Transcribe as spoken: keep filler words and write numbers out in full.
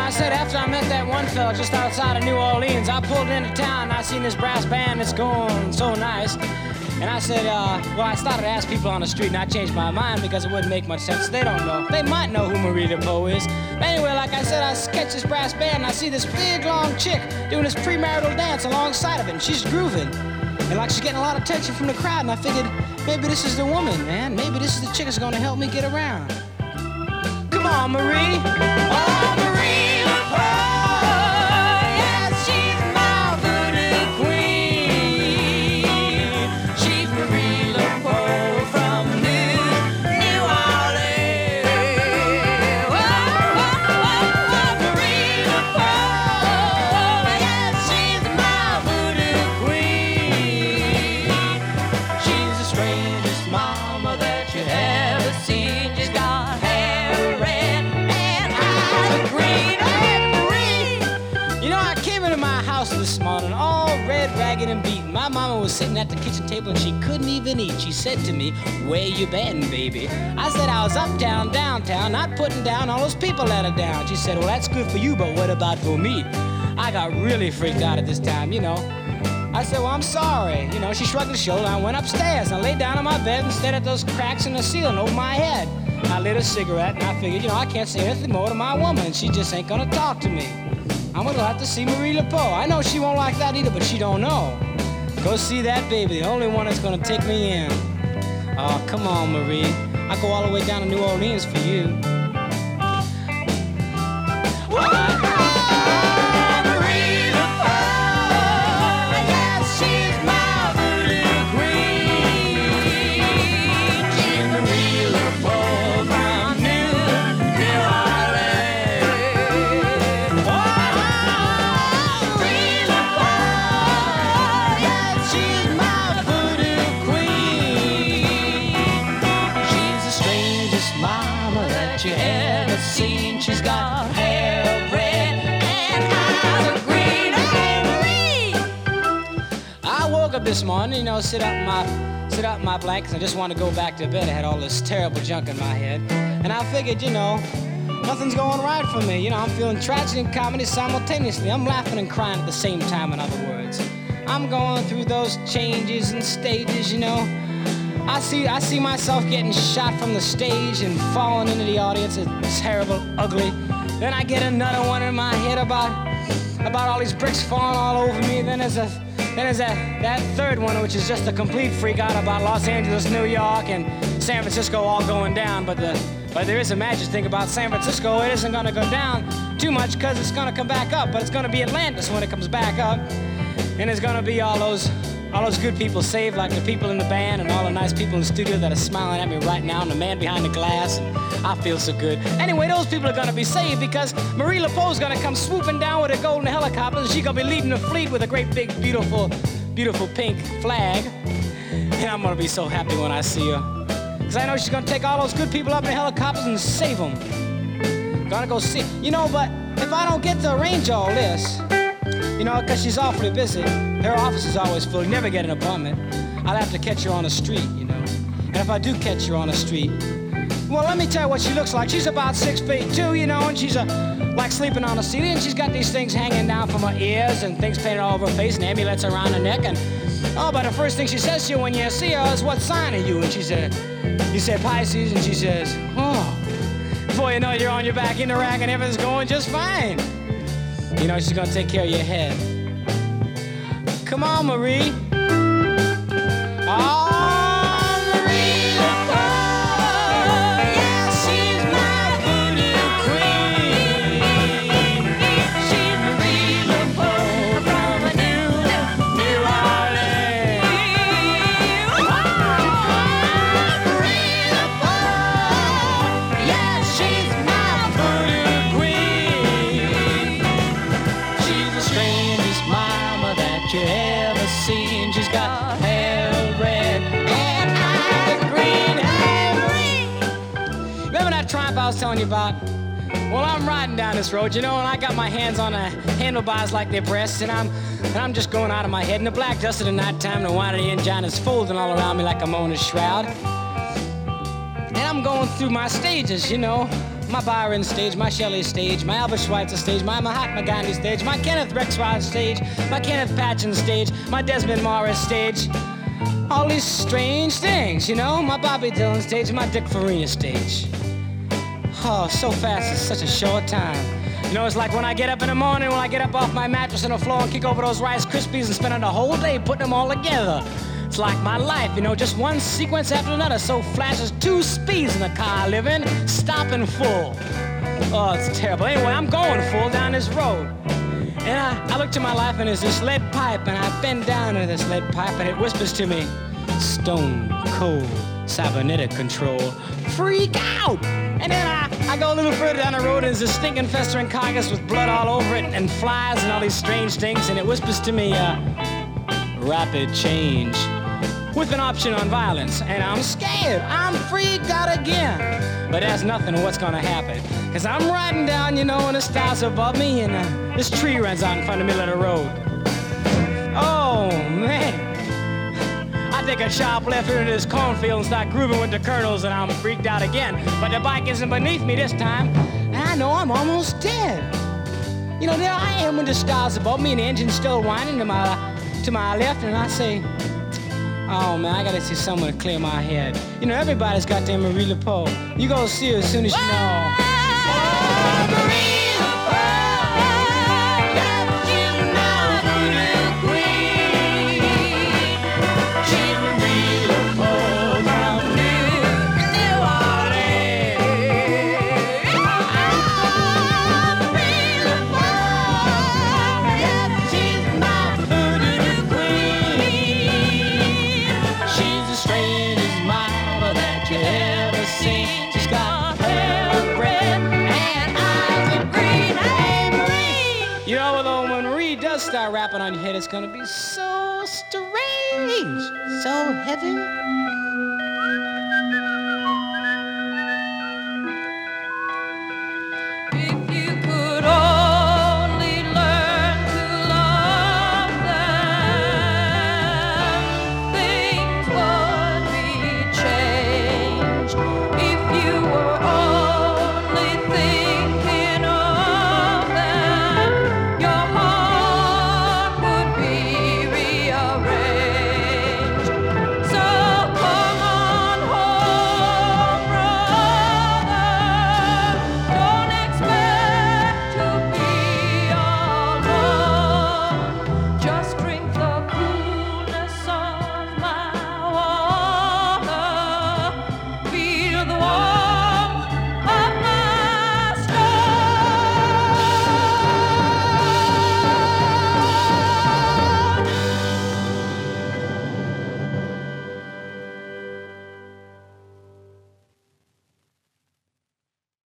I said after I met that one fella just outside of New Orleans, I pulled into town and I seen this brass band that's going so nice. And I said, uh, well, I started to ask people on the street, and I changed my mind because it wouldn't make much sense. They don't know. They might know who Marie Laveau is. But anyway, like I said, I catch this brass band, and I see this big, long chick doing this premarital dance alongside of it, and she's grooving. And like she's getting a lot of attention from the crowd, and I figured, maybe this is the woman, man. Maybe this is the chick that's gonna help me get around. Come on, Marie. Oh, Marie Laveau. This morning, all red, ragged, and beaten. My mama was sitting at the kitchen table and she couldn't even eat. She said to me, where you been, baby? I said I was uptown, downtown, not putting down all those people that are down. She said, well, that's good for you, but what about for me? I got really freaked out at this time, you know. I said, well, I'm sorry. You know, she shrugged her shoulder. I went upstairs. I laid down on my bed and stared at those cracks in the ceiling over my head. I lit a cigarette and I figured, you know, I can't say anything more to my woman. She just ain't gonna talk to me. I'm gonna have to see Marie Laveau. I know she won't like that either, but she don't know. Go see that baby, the only one that's gonna take me in. Oh, come on, Marie. I go all the way down to New Orleans for you. This morning, you know, sit up in my sit up in my blankets. I just want to go back to bed. I had all this terrible junk in my head, and I figured, you know, nothing's going right for me. You know, I'm feeling tragedy and comedy simultaneously. I'm laughing and crying at the same time. In other words, I'm going through those changes and stages. You know, I see I see myself getting shot from the stage and falling into the audience. It's terrible, ugly. Then I get another one in my head about about all these bricks falling all over me. Then there's a Then there's that, that third one, which is just a complete freak out about Los Angeles, New York, and San Francisco all going down. But the but there is a magic thing about San Francisco. It isn't going to go down too much because it's going to come back up. But it's going to be Atlantis when it comes back up. And there's going to be all those all those good people saved, like the people in the band and all the nice people in the studio that are smiling at me right now, and the man behind the glass, and I feel so good. Anyway, those people are going to be saved because Marie Laveau's going to come swooping down with a golden helicopter, and she's going to be leading the fleet with a great big, beautiful, beautiful pink flag. And I'm going to be so happy when I see her, because I know she's going to take all those good people up in the helicopters and save them. Gonna go see. You know, but if I don't get to arrange all this, you know, because she's awfully busy. Her office is always full. You never get an appointment. I'll have to catch her on the street, you know. And if I do catch her on the street, well, let me tell you what she looks like. She's about six feet two, you know, and she's a, like sleeping on the ceiling. And she's got these things hanging down from her ears and things painted all over her face and amulets around her neck. And, oh, but the first thing she says to you when you see her is, what sign are you? And she said, you said Pisces, and she says, oh. Before you know it, you're on your back in the rack and everything's going just fine. You know, she's gonna take care of your head. Come on, Marie. Oh, Marie Laveau, yeah, she's my voodoo queen. She's Marie Laveau from New, New Orleans. Oh, Marie Laveau, yeah, she's my voodoo queen. She's the strangest mama that you ever seen. She's got hair red and eyes green. Hey, Marie! Remember that Triumph I was telling you about? Well, I'm riding down this road, you know, and I got my hands on the handlebars like they're breasts, and I'm and I'm just going out of my head. In the black dust of the nighttime, the wine of the engine is folding all around me like a Mona's shroud. And I'm going through my stages, you know. my Byron stage, my Shelley stage, my Albert Schweitzer stage, my Mahatma Gandhi stage, my Kenneth Rexroth stage, my Kenneth Patchen stage, my Desmond Morris stage. All these strange things, you know, my Bobby Dylan stage, my Dick Farina stage. Oh, so fast, it's such a short time. You know, it's like when I get up in the morning, when I get up off my mattress on the floor and kick over those Rice Krispies and spend the whole day putting them all together. It's like my life, you know, just one sequence after another. So flashes two speeds in the car I live in, stopping full. Oh, it's terrible. Anyway, I'm going full down this road. And I, I look to my life and there's this lead pipe, and I bend down to this lead pipe and it whispers to me, stone cold cybernetic control, freak out! And then I, I go a little further down the road and there's a stinking festering carcass with blood all over it and flies and all these strange things, and it whispers to me, uh, rapid change with an option on violence. And I'm scared, I'm freaked out again. But that's nothing what's gonna happen, cause I'm riding down, you know, and the stars above me, and uh, this tree runs out in front of the middle of the road. Oh, man. I take a sharp left into this cornfield and start grooving with the kernels, and I'm freaked out again. But the bike isn't beneath me this time, and I know I'm almost dead. You know, there I am with the stars above me and the engine's still whining to my, to my left, and I say, oh man, I gotta see someone to clear my head. You know, everybody's got their Marie Laveau. You go see her as soon as you know. Oh, Marie start rapping on your head, it's gonna be so strange, so heavy.